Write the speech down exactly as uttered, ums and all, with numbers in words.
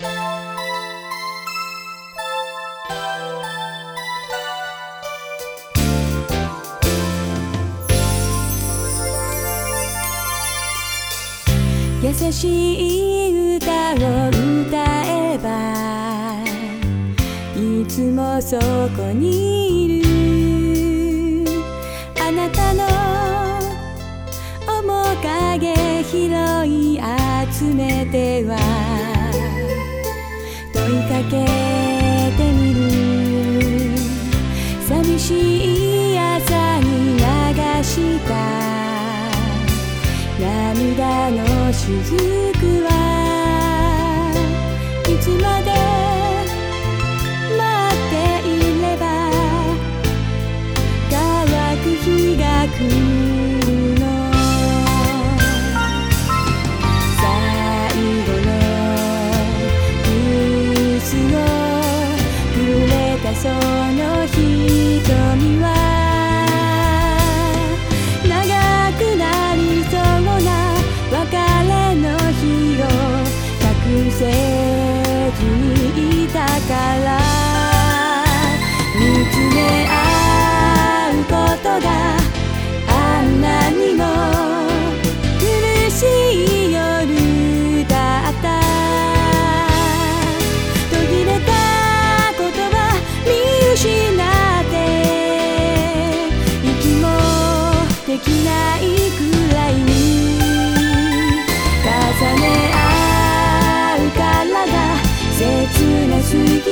優しい歌を歌えばいつもそこにいるあなたの面影拾い集めては問いかけてみる寂しい朝に流した涙の雫はいつまで待っていれば乾く日が来るの最後のキスをくれたその瞳は別れの日を隠せずにいたから見つめ合うことがあんなにも苦しい夜だった途切れた言葉見失って息もできないくらいに重ね合うからが切なすぎ